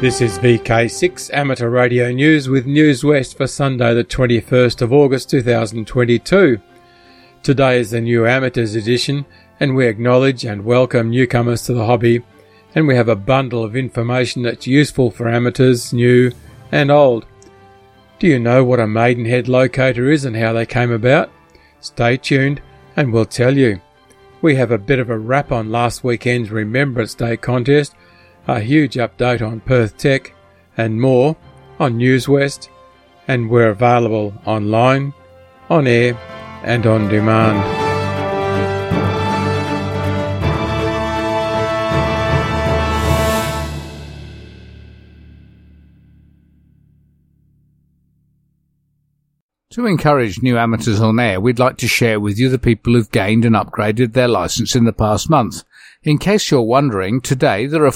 This is VK6 Amateur Radio News with News West for Sunday the 21st of August 2022. Today is the New Amateurs edition, and we acknowledge and welcome newcomers to the hobby, and we have a bundle of information that's useful for amateurs, new and old. Do you know what a Maidenhead locator is and how they came about? Stay tuned and we'll tell you. We have a bit of a wrap on last weekend's Remembrance Day contest, a huge update on Perth Tech, and more on News West, and we're available online, on air and on demand. To encourage new amateurs on air, we'd like to share with you the people who've gained and upgraded their licence in the past month. In case you're wondering, today there are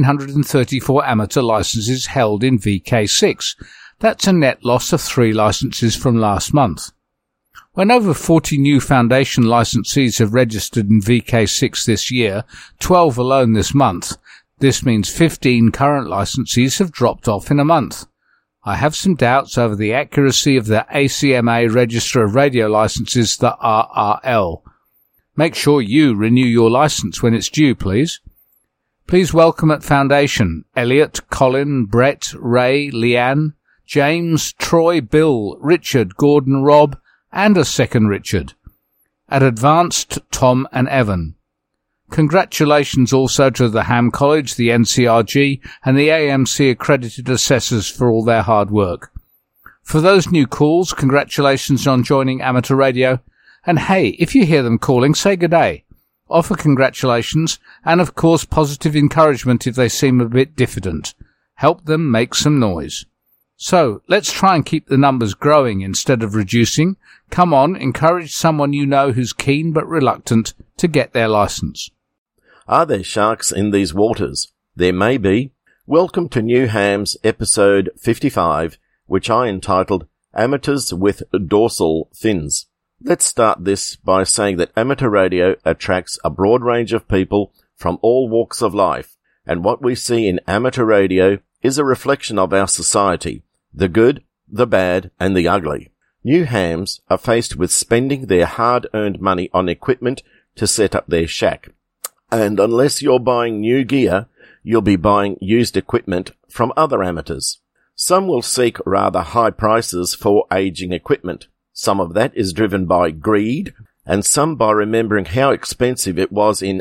1,434 amateur licences held in VK6. That's a net loss of 3 licences from last month. When over 40 new foundation licensees have registered in VK6 this year, 12 alone this month, this means 15 current licensees have dropped off in a month. I have some doubts over the accuracy of the ACMA Register of Radio Licences, the RRL. Make sure you renew your licence when it's due, please. Please welcome at Foundation Elliot, Colin, Brett, Ray, Leanne, James, Troy, Bill, Richard, Gordon, Rob, and a second Richard. At Advanced, Tom and Evan. Congratulations also to the Ham College, the NCRG, and the AMC accredited assessors for all their hard work. For those new calls, congratulations on joining amateur radio. And hey, if you hear them calling, say good day. Offer congratulations and, of course, positive encouragement if they seem a bit diffident. Help them make some noise. So, let's try and keep the numbers growing instead of reducing. Come on, encourage someone you know who's keen but reluctant to get their licence. Are there sharks in these waters? There may be. Welcome to New Ham's episode 55, which I entitled Amateurs with Dorsal Fins. Let's start this by saying that amateur radio attracts a broad range of people from all walks of life, and what we see in amateur radio is a reflection of our society, the good, the bad, and the ugly. New hams are faced with spending their hard-earned money on equipment to set up their shack. And unless you're buying new gear, you'll be buying used equipment from other amateurs. Some will seek rather high prices for aging equipment. Some of that is driven by greed, and some by remembering how expensive it was in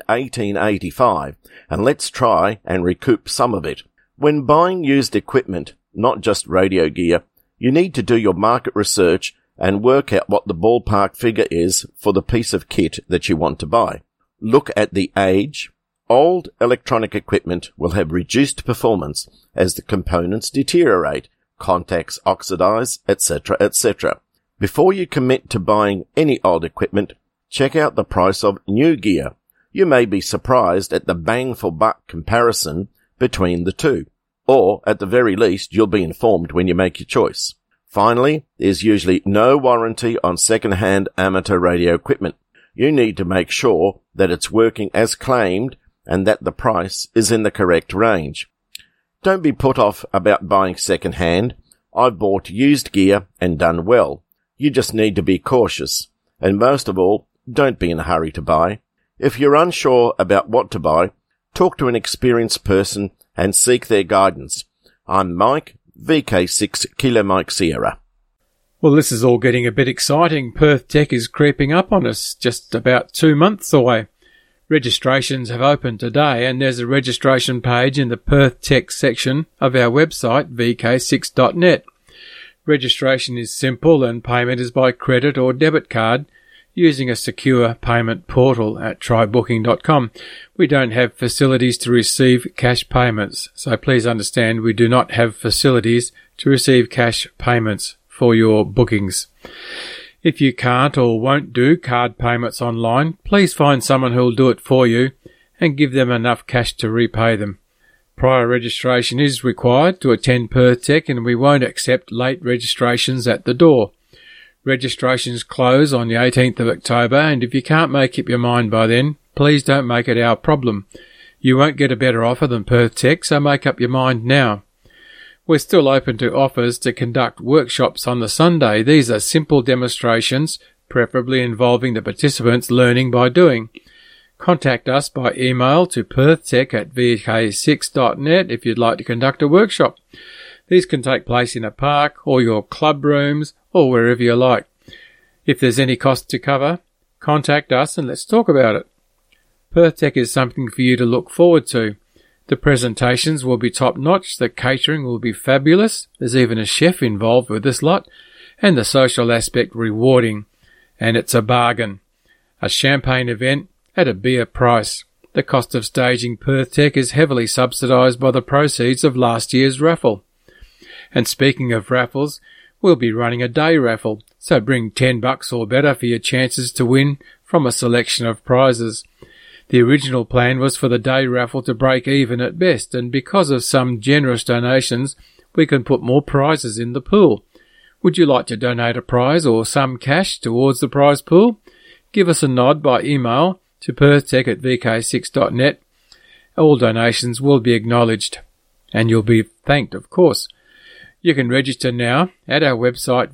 1885, and let's try and recoup some of it. When buying used equipment, not just radio gear, you need to do your market research and work out what the ballpark figure is for the piece of kit that you want to buy. Look at the age. Old electronic equipment will have reduced performance as the components deteriorate, contacts oxidize, etc., etc. Before you commit to buying any old equipment, check out the price of new gear. You may be surprised at the bang-for-buck comparison between the two. Or, at the very least, you'll be informed when you make your choice. Finally, there's usually no warranty on second-hand amateur radio equipment. You need to make sure that it's working as claimed and that the price is in the correct range. Don't be put off about buying second-hand. I've bought used gear and done well. You just need to be cautious. And most of all, don't be in a hurry to buy. If you're unsure about what to buy, talk to an experienced person and seek their guidance. I'm Mike, VK6 Kilo Mike Sierra. Well, this is all getting a bit exciting. Perth Tech is creeping up on us, just about 2 months away. Registrations have opened today, and there's a registration page in the Perth Tech section of our website, vk6.net. Registration is simple and payment is by credit or debit card using a secure payment portal at trybooking.com. We don't have facilities to receive cash payments, so please understand we do not have facilities to receive cash payments for your bookings. If you can't or won't do card payments online, please find someone who will do it for you and give them enough cash to repay them. Prior registration is required to attend Perth Tech, and we won't accept late registrations at the door. Registrations close on the 18th of October, and if you can't make up your mind by then, please don't make it our problem. You won't get a better offer than Perth Tech, so make up your mind now. We're still open to offers to conduct workshops on the Sunday. These are simple demonstrations, preferably involving the participants learning by doing. Contact us by email to perthtech@vk6.net if you'd like to conduct a workshop. These can take place in a park or your club rooms or wherever you like. If there's any cost to cover, contact us and let's talk about it. Perth Tech is something for you to look forward to. The presentations will be top-notch, the catering will be fabulous, there's even a chef involved with this lot, and the social aspect rewarding. And it's a bargain. A champagne event at a beer price. The cost of staging Perth Tech is heavily subsidised by the proceeds of last year's raffle. And speaking of raffles, we'll be running a day raffle, so bring $10 or better for your chances to win from a selection of prizes. The original plan was for the day raffle to break even at best, and because of some generous donations, we can put more prizes in the pool. Would you like to donate a prize or some cash towards the prize pool? Give us a nod by email to perthtech@vk6.net. All donations will be acknowledged, and you'll be thanked, of course. You can register now at our website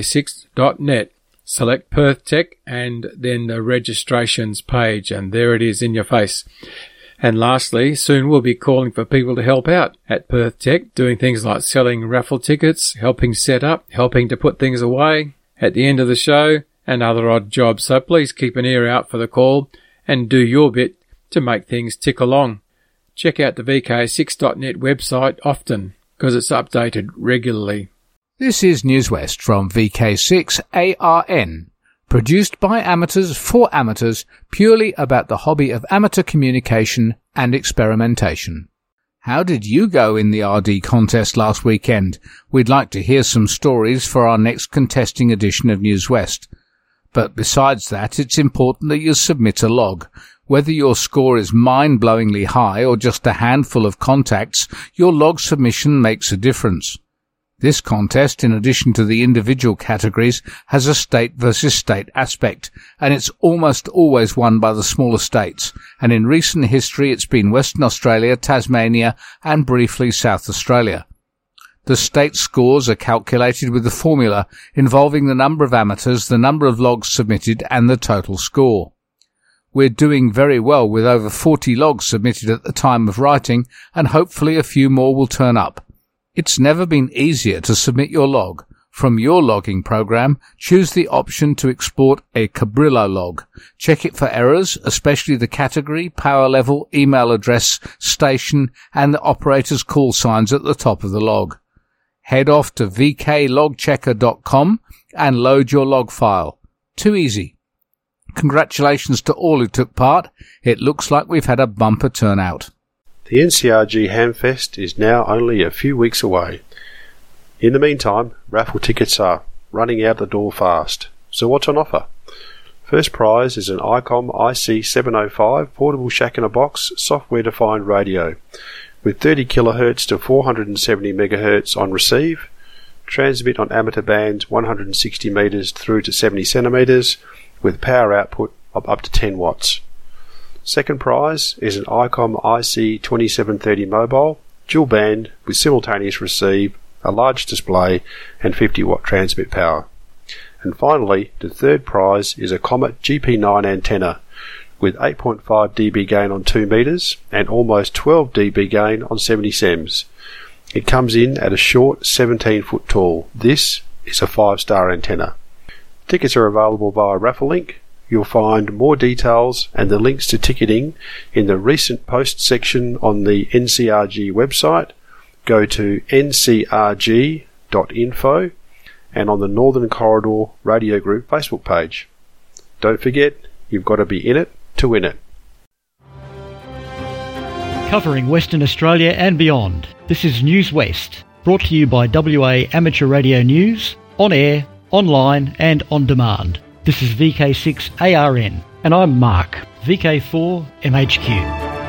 vk6.net. Select Perth Tech and then the registrations page, and there it is in your face. And lastly, soon we'll be calling for people to help out at Perth Tech, doing things like selling raffle tickets, helping set up, helping to put things away at the end of the show, and other odd jobs. So please keep an ear out for the call and do your bit to make things tick along. Check out the VK6.net website often, because it's updated regularly. This is News West from VK6 ARN, produced by amateurs for amateurs, purely about the hobby of amateur communication and experimentation. How did you go in the RD contest last weekend? We'd like to hear some stories for our next contesting edition of News West. But besides that, it's important that you submit a log. Whether your score is mind-blowingly high or just a handful of contacts, your log submission makes a difference. This contest, in addition to the individual categories, has a state versus state aspect, and it's almost always won by the smaller states, and in recent history it's been Western Australia, Tasmania, and briefly South Australia. The state scores are calculated with a formula involving the number of amateurs, the number of logs submitted, and the total score. We're doing very well with over 40 logs submitted at the time of writing, and hopefully a few more will turn up. It's never been easier to submit your log. From your logging program, choose the option to export a Cabrillo log. Check it for errors, especially the category, power level, email address, station, and the operator's call signs at the top of the log. Head off to vklogchecker.com and load your log file. Too easy. Congratulations to all who took part. It looks like we've had a bumper turnout. The NCRG Hamfest is now only a few weeks away. In the meantime, raffle tickets are running out the door fast. So what's on offer? First prize is an ICOM IC705 portable shack-in-a-box software-defined radio with 30 kHz to 470 MHz on receive, transmit on amateur bands 160 metres through to 70 centimetres with power output of up to 10 watts. Second prize is an ICOM IC2730 mobile, dual band with simultaneous receive, a large display and 50 watt transmit power. And finally, the third prize is a Comet GP9 antenna with 8.5 dB gain on 2 metres and almost 12 dB gain on 70 cms. It comes in at a short 17 foot tall. This is a 5-star antenna. Tickets are available via raffle link. You'll find more details and the links to ticketing in the recent post section on the NCRG website. Go to ncrg.info and on the Northern Corridor Radio Group Facebook page. Don't forget, you've got to be in it to win it. Covering Western Australia and beyond, this is News West, brought to you by WA Amateur Radio News, on air, online and on demand. This is VK6 ARN, and I'm Mark, VK4 MHQ.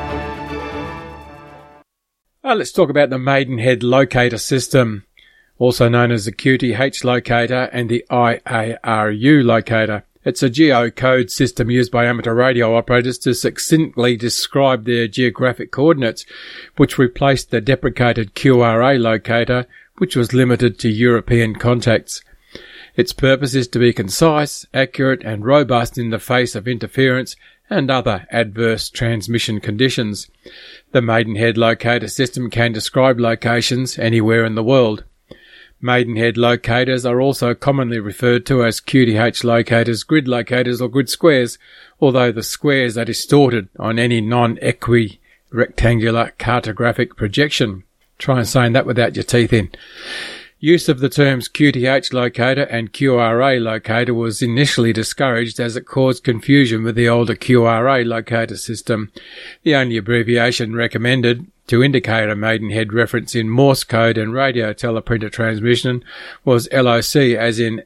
Let's talk about the Maidenhead Locator System, also known as the QTH Locator and the IARU Locator. It's a geocode system used by amateur radio operators to succinctly describe their geographic coordinates, which replaced the deprecated QRA locator, which was limited to European contacts. Its purpose is to be concise, accurate and robust in the face of interference and other adverse transmission conditions. The Maidenhead locator system can describe locations anywhere in the world. Maidenhead locators are also commonly referred to as QTH locators, grid locators or grid squares, although the squares are distorted on any non-equirectangular cartographic projection. Try and saying that without your teeth in. Use of the terms QTH locator and QRA locator was initially discouraged as it caused confusion with the older QRA locator system. The only abbreviation recommended to indicate a Maidenhead reference in Morse code and radio teleprinter transmission was LOC, as in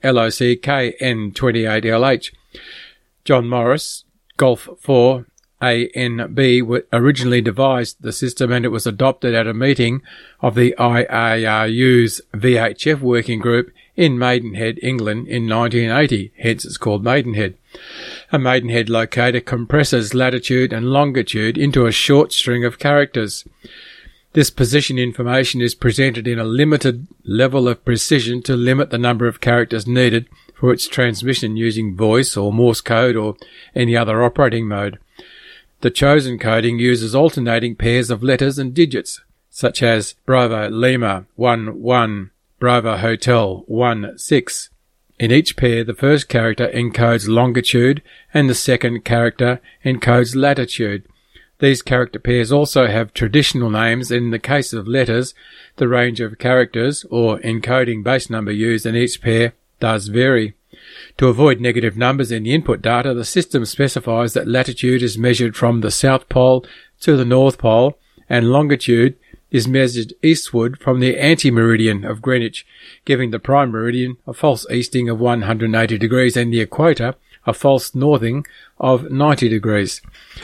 LOCK-N28LH. John Morris, Golf 4, ANB, originally devised the system, and it was adopted at a meeting of the IARU's VHF working group in Maidenhead, England in 1980, hence it's called Maidenhead. A Maidenhead locator compresses latitude and longitude into a short string of characters. This position information is presented in a limited level of precision to limit the number of characters needed for its transmission using voice or Morse code or any other operating mode. The chosen coding uses alternating pairs of letters and digits, such as Bravo Lima 11, Bravo Hotel 16. In each pair, the first character encodes longitude and the second character encodes latitude. These character pairs also have traditional names, and in the case of letters, the range of characters or encoding base number used in each pair does vary. To avoid negative numbers in the input data, the system specifies that latitude is measured from the South Pole to the North Pole, and longitude is measured eastward from the anti-meridian of Greenwich, giving the prime meridian a false easting of 180 degrees and the equator a false northing of 90 degrees.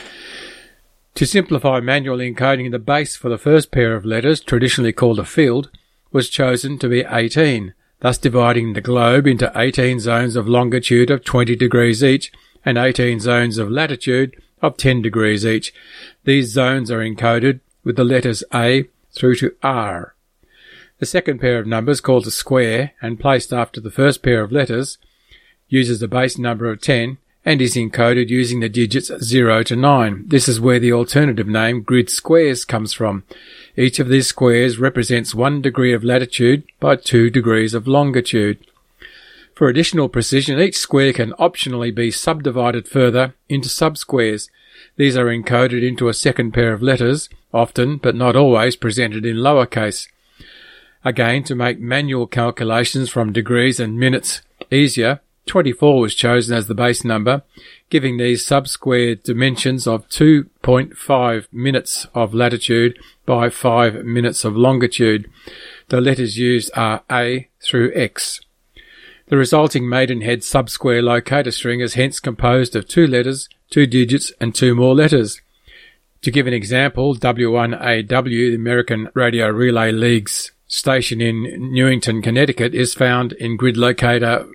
To simplify manual encoding, the base for the first pair of letters, traditionally called a field, was chosen to be 18, thus dividing the globe into 18 zones of longitude of 20 degrees each and 18 zones of latitude of 10 degrees each. These zones are encoded with the letters A through to R. The second pair of numbers, called a square and placed after the first pair of letters, uses a base number of 10 and is encoded using the digits 0 to 9. This is where the alternative name grid squares comes from. Each of these squares represents 1 degree of latitude by 2 degrees of longitude. For additional precision, each square can optionally be subdivided further into subsquares. These are encoded into a second pair of letters, often but not always presented in lowercase. Again, to make manual calculations from degrees and minutes easier, 24 was chosen as the base number, giving these sub-square dimensions of 2.5 minutes of latitude by 5 minutes of longitude. The letters used are A through X. The resulting Maidenhead sub-square locator string is hence composed of 2 letters, 2 digits and 2 more letters. To give an example, W1AW, the American Radio Relay League's station in Newington, Connecticut, is found in grid locator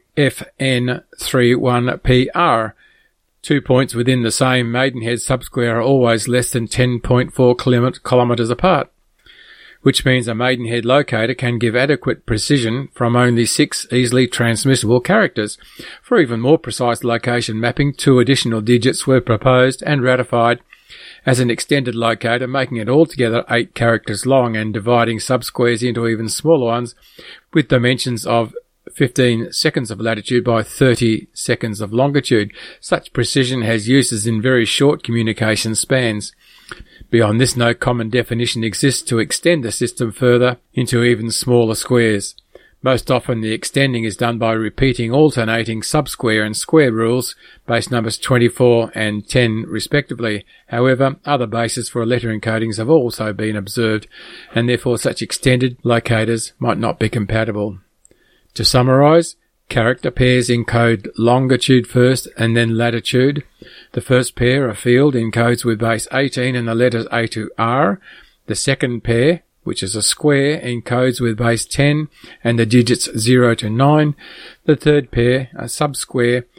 FN31PR. 2 points within the same Maidenhead subsquare are always less than 10.4 kilometres apart, which means a Maidenhead locator can give adequate precision from only 6 easily transmissible characters. For even more precise location mapping, 2 additional digits were proposed and ratified as an extended locator, making it altogether 8 characters long and dividing subsquares into even smaller ones with dimensions of 15 seconds of latitude by 30 seconds of longitude. Such precision has uses in very short communication spans. Beyond this, no common definition exists to extend the system further into even smaller squares. Most often the extending is done by repeating alternating subsquare and square rules, base numbers 24 and 10 respectively. However, other bases for letter encodings have also been observed, and therefore such extended locators might not be compatible. To summarise, character pairs encode longitude first and then latitude. The first pair, a field, encodes with base 18 and the letters A to R. The second pair, which is a square, encodes with base 10 and the digits 0 to 9. The third pair, a subsquare,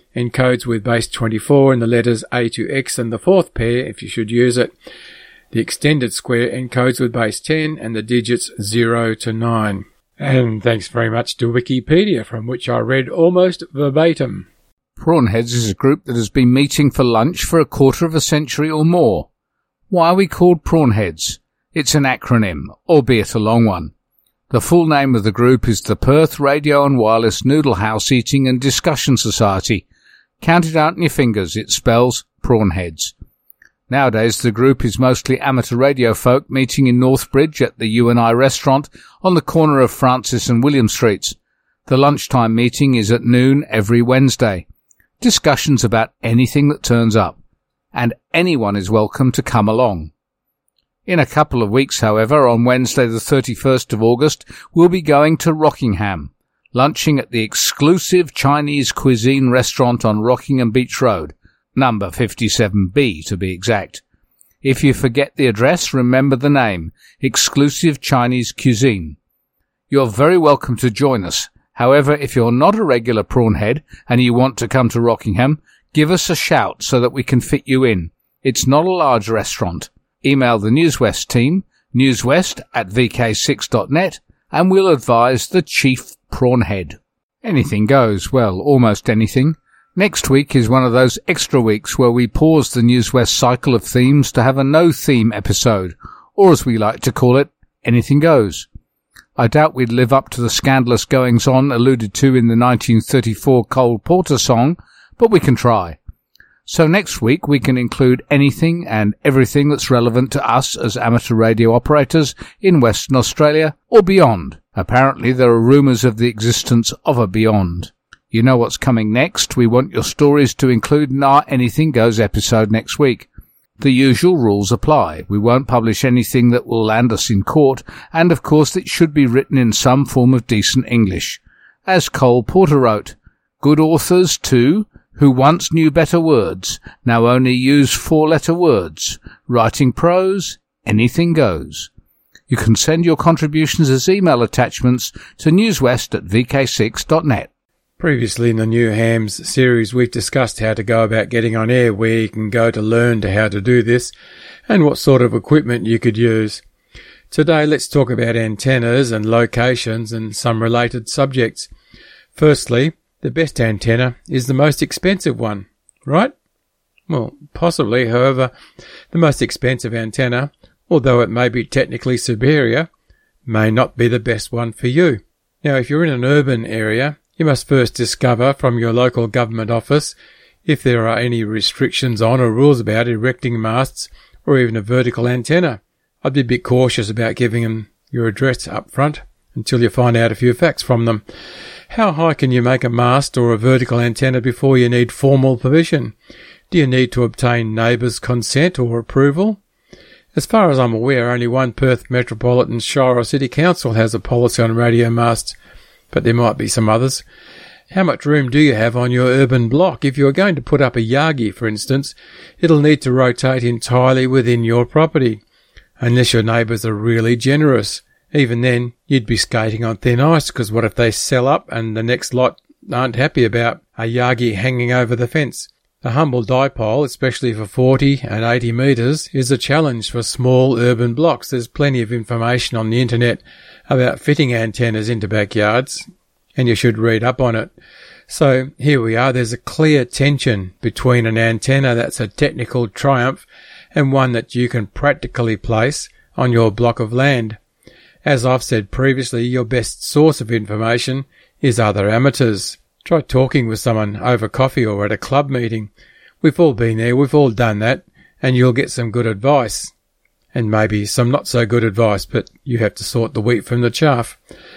encodes with base 24 and the letters A to X and the fourth pair if you should use it. The extended square encodes with base 10 and the digits 0 to 9. And thanks very much to Wikipedia, from which I read almost verbatim. Prawnheads is a group that has been meeting for lunch for a quarter of a century or more. Why are we called Prawnheads? It's an acronym, albeit a long one. The full name of the group is the Perth Radio and Wireless Noodle House Eating and Discussion Society. Count it out on your fingers, it spells Prawnheads. Nowadays the group is mostly amateur radio folk meeting in Northbridge at the U&I restaurant on the corner of Francis and William Streets. The lunchtime meeting is at noon every Wednesday. Discussions about anything that turns up, and anyone is welcome to come along. In a couple of weeks, however, on Wednesday the 31st of August, we'll be going to Rockingham, lunching at the exclusive Chinese cuisine restaurant on Rockingham Beach Road, number 57B to be exact. If you forget the address, remember the name, Exclusive Chinese Cuisine. You're very welcome to join us. However, if you're not a regular prawnhead and you want to come to Rockingham, give us a shout so that we can fit you in. It's not a large restaurant. Email the NewsWest team, newswest@vk6.net, and we'll advise the chief prawnhead. Anything goes, well, almost anything. Next week is one of those extra weeks where we pause the NewsWest cycle of themes to have a no-theme episode, or as we like to call it, anything goes. I doubt we'd live up to the scandalous goings-on alluded to in the 1934 Cole Porter song, but we can try. So next week we can include anything and everything that's relevant to us as amateur radio operators in Western Australia or beyond. Apparently there are rumours of the existence of a beyond. You know what's coming next. We want your stories to include in our Anything Goes episode next week. The usual rules apply. We won't publish anything that will land us in court, and of course it should be written in some form of decent English. As Cole Porter wrote, "Good authors, too, who once knew better words, now only use four-letter words. Writing prose, anything goes." You can send your contributions as email attachments to newswest@vk6.net. Previously in the New Hams series, we've discussed how to go about getting on air, where you can go to learn how to do this, and what sort of equipment you could use. Today, let's talk about antennas and locations and some related subjects. Firstly, the best antenna is the most expensive one, right? Well, possibly. However, the most expensive antenna, although it may be technically superior, may not be the best one for you. Now, if you're in an urban area, you must first discover from your local government office if there are any restrictions on or rules about erecting masts or even a vertical antenna. I'd be a bit cautious about giving them your address up front until you find out a few facts from them. How high can you make a mast or a vertical antenna before you need formal permission? Do you need to obtain neighbours' consent or approval? As far as I'm aware, only one Perth Metropolitan Shire or City Council has a policy on radio masts, but there might be some others. How much room do you have on your urban block? If you're going to put up a yagi, for instance, it'll need to rotate entirely within your property, unless your neighbours are really generous. Even then, you'd be skating on thin ice, because what if they sell up and the next lot aren't happy about a yagi hanging over the fence? The humble dipole, especially for 40 and 80 metres, is a challenge for small urban blocks. There's plenty of information on the internet about fitting antennas into backyards, and you should read up on it. So here we are. There's a clear tension between an antenna that's a technical triumph and one that you can practically place on your block of land. As I've said previously, your best source of information is other amateurs. Try talking with someone over coffee or at a club meeting. We've all been there, we've all done that, and you'll get some good advice. And maybe some not so good advice, but you have to sort the wheat from the chaff.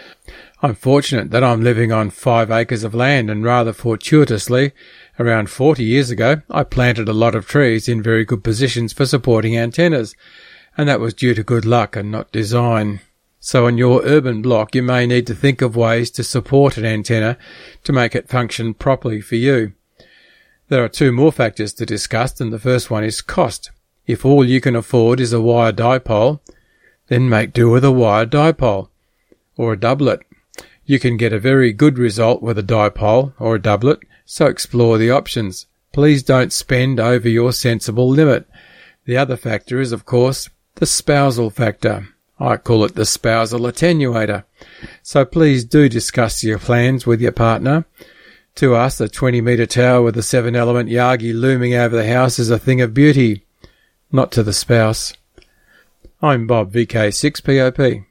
I'm fortunate that I'm living on 5 acres of land, and rather fortuitously, around 40 years ago, I planted a lot of trees in very good positions for supporting antennas, and that was due to good luck and not design. So on your urban block, you may need to think of ways to support an antenna to make it function properly for you. There are 2 more factors to discuss, and the first one is cost. If all you can afford is a wire dipole, then make do with a wire dipole, or a doublet. You can get a very good result with a dipole or a doublet, so explore the options. Please don't spend over your sensible limit. The other factor is, of course, the spousal factor. I call it the spousal attenuator. So please do discuss your plans with your partner. To us, a 20-metre tower with a 7-element Yagi looming over the house is a thing of beauty, not to the spouse. I'm Bob, VK6POP.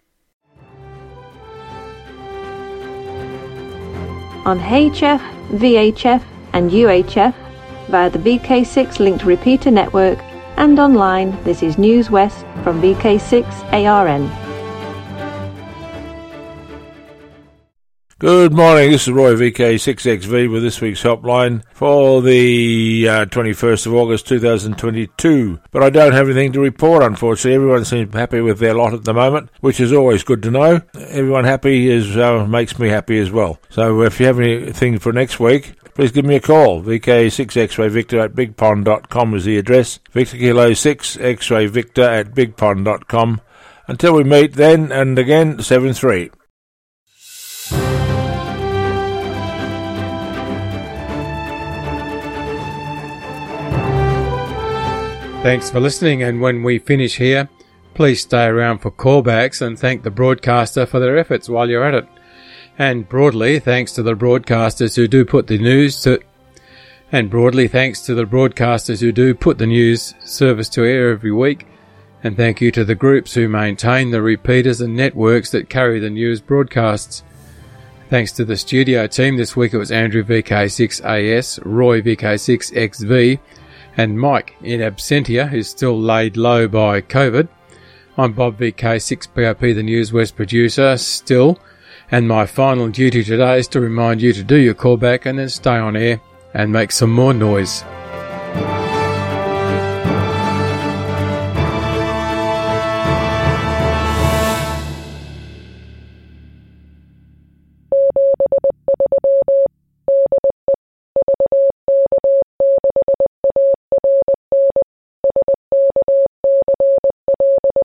On HF, VHF and UHF via the VK6 linked repeater network, and online, this is News West from VK6ARN. Good morning, this is Roy, VK6XV, with this week's helpline for the 21st of August 2022. But I don't have anything to report, unfortunately. Everyone seems happy with their lot at the moment, which is always good to know. Everyone happy makes me happy as well. So if you have anything for next week, please give me a call. VK6X-Ray Victor at bigpond.com is the address. Victor Kilo 6 X-Ray Victor at bigpond.com. Until we meet then and again, 7-3. Thanks for listening, and when we finish here, please stay around for callbacks and thank the broadcaster for their efforts while you're at it. And broadly, thanks to the broadcasters who do put the news service to air every week. And thank you to the groups who maintain the repeaters and networks that carry the news broadcasts. Thanks to the studio team. This week it was Andrew VK6AS, Roy VK6XV, and Mike in absentia, who's still laid low by COVID. I'm Bob VK6POP, the News West producer, still, and my final duty today is to remind you to do your callback and then stay on air and make some more noise.